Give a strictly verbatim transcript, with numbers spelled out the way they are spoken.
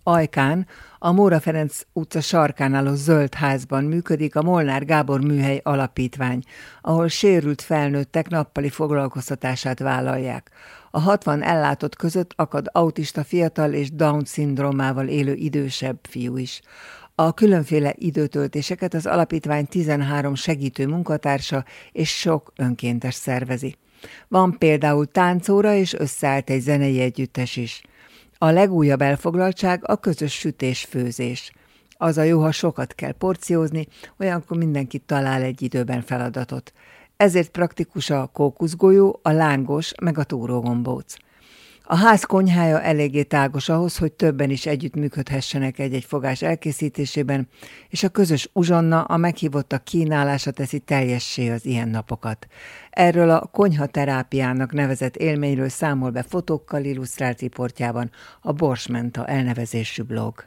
Ajkán, a Móra Ferenc utca sarkán álló Zöld házban működik a Molnár Gábor Műhely Alapítvány, ahol sérült felnőttek nappali foglalkoztatását vállalják. A hatvan ellátott között akad autista fiatal és Down-szindrómával élő idősebb fiú is. A különféle időtöltéseket az alapítvány tizenhárom segítő munkatársa és sok önkéntes szervezi. Van például táncóra és összeállt egy zenei együttes is. A legújabb elfoglaltság a közös sütés-főzés. Az a jó, ha sokat kell porciózni, olyankor mindenki talál egy időben feladatot. Ezért praktikus a kókuszgolyó, a lángos meg a túrógombóc. A ház konyhája eléggé tágos ahhoz, hogy többen is együttműködhessenek egy-egy fogás elkészítésében, és a közös uzsonna a meghívottak kínálása teszi teljessé az ilyen napokat. Erről a konyhaterápiának nevezett élményről számol be fotókkal illusztrált riportjában a Borsmenta elnevezésű blog.